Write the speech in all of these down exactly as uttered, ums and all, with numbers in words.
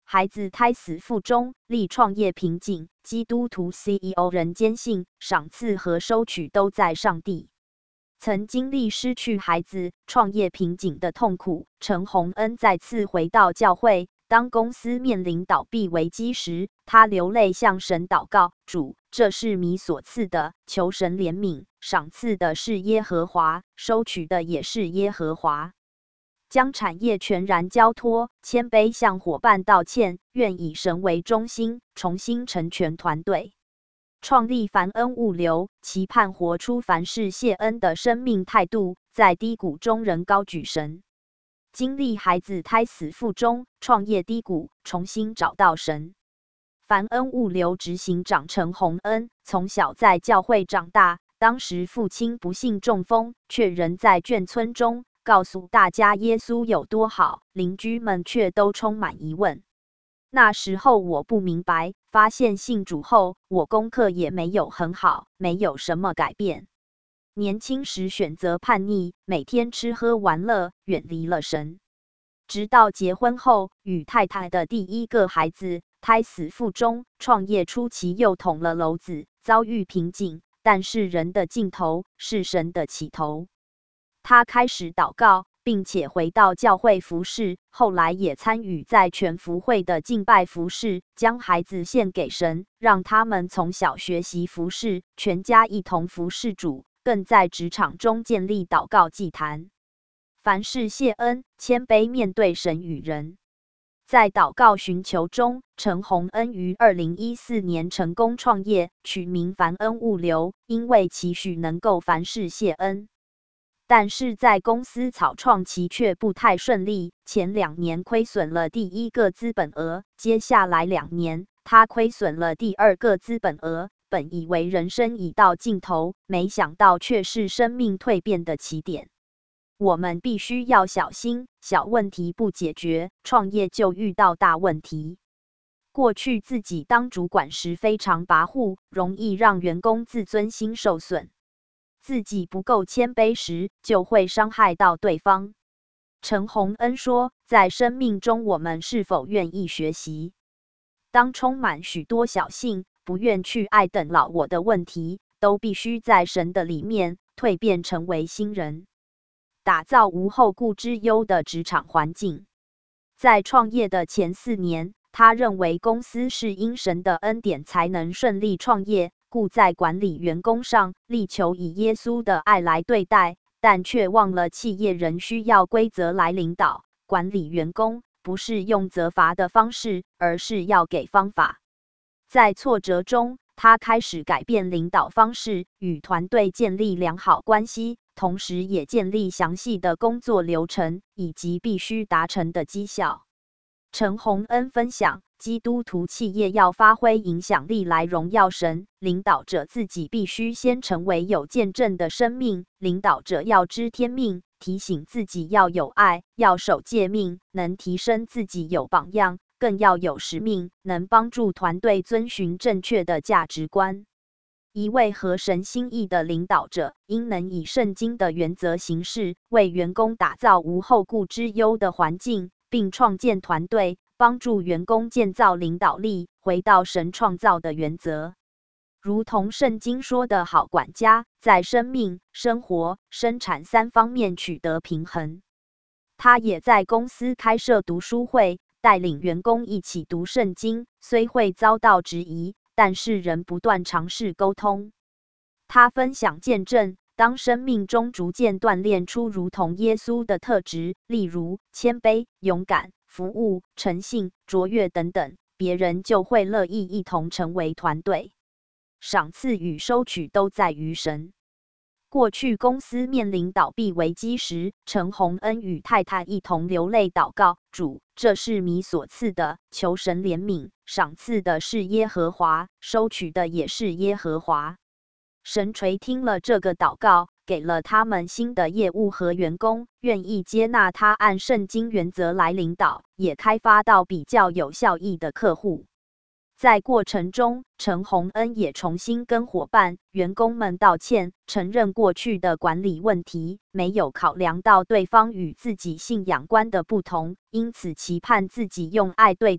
孩子胎死腹中，历创业瓶颈。基督徒 C E O 人坚信，赏赐和收取都在上帝。曾经历失去孩子、创业瓶颈的痛苦，陈宏恩再次回到教会。当公司面临倒闭危机时，他流泪向神祷告：主，这是你所赐的，求神怜悯。赏赐的是耶和华，收取的也是耶和华。将产业全然交托，谦卑向伙伴道歉，愿以神为中心，重新成全团队。创立凡恩物流，期盼活出凡事谢恩的生命态度，在低谷中仍高举神。经历孩子胎死腹中，创业低谷，重新找到神。凡恩物流执行长陈宏恩从小在教会长大，当时父亲不幸中风，却仍在眷村中告诉大家耶稣有多好，邻居们却都充满疑问。那时候我不明白，发现信主后，我功课也没有很好，没有什么改变。年轻时选择叛逆，每天吃喝玩乐，远离了神。直到结婚后，与太太的第一个孩子胎死腹中，创业初期又捅了篓子，遭遇瓶颈。但是人的尽头是神的起头。他开始祷告，并且回到教会服侍，后来也参与在全福会的敬拜服侍，将孩子献给神，让他们从小学习服侍，全家一同服侍主，更在职场中建立祷告祭坛。凡事谢恩，谦卑面对神与人。在祷告寻求中，陈宏恩于二零一四年成功创业，取名凡恩物流，因为期许能够凡事谢恩。但是在公司草创期却不太顺利，前两年亏损了第一个资本额，接下来两年他亏损了第二个资本额。本以为人生已到尽头，没想到却是生命蜕变的起点。我们必须要小心，小问题不解决，创业就遇到大问题。过去自己当主管时非常跋扈，容易让员工自尊心受损。自己不够谦卑时，就会伤害到对方。陈宏恩说，在生命中我们是否愿意学习？当充满许多小幸，不愿去爱等老我的问题，都必须在神的里面蜕变成为新人。打造无后顾之忧的职场环境。在创业的前四年，他认为公司是因神的恩典才能顺利创业，故在管理员工上力求以耶稣的爱来对待，但却忘了企业人需要规则来领导管理员工，不是用责罚的方式，而是要给方法。在挫折中，他开始改变领导方式，与团队建立良好关系，同时也建立详细的工作流程以及必须达成的绩效。陈宏恩分享，基督徒企业要发挥影响力来荣耀神，领导者自己必须先成为有见证的生命。领导者要知天命，提醒自己要有爱，要守诫命，能提升自己有榜样，更要有使命，能帮助团队遵循正确的价值观。一位合神心意的领导者，应能以圣经的原则行事，为员工打造无后顾之忧的环境，并创建团队，帮助员工建造领导力，回到神创造的原则。如同圣经说的好管家，在生命、生活、生产三方面取得平衡。他也在公司开设读书会，带领员工一起读圣经，虽会遭到质疑，但是仍不断尝试沟通。他分享见证，当生命中逐渐锻炼出如同耶稣的特质，例如谦卑、勇敢、服务、诚信、卓越等等，别人就会乐意一同成为团队。赏赐与收取都在于神。过去公司面临倒闭危机时，陈宏恩与太太一同流泪祷告：主，这是你所赐的，求神怜悯。赏赐的是耶和华，收取的也是耶和华。神垂听了这个祷告，给了他们新的业务和员工，愿意接纳他按圣经原则来领导，也开发到比较有效益的客户。在过程中，陈宏恩也重新跟伙伴、员工们道歉，承认过去的管理问题，没有考量到对方与自己信仰观的不同，因此期盼自己用爱对待，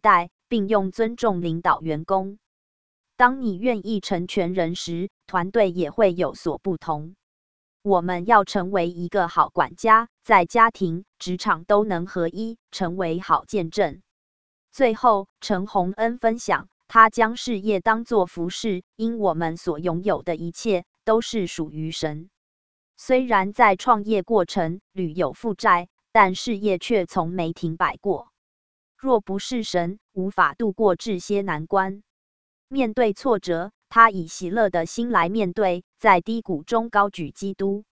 并用尊重领导员工。当你愿意成全人时，团队也会有所不同。我们要成为一个好管家，在家庭、职场都能合一，成为好见证。最后，陈洪恩分享，他将事业当作服饰，因我们所拥有的一切都是属于神。虽然在创业过程屡有负债，但事业却从没停摆过。若不是神，无法度过这些难关。面对挫折，他以喜乐的心来面对，在低谷中高举基督。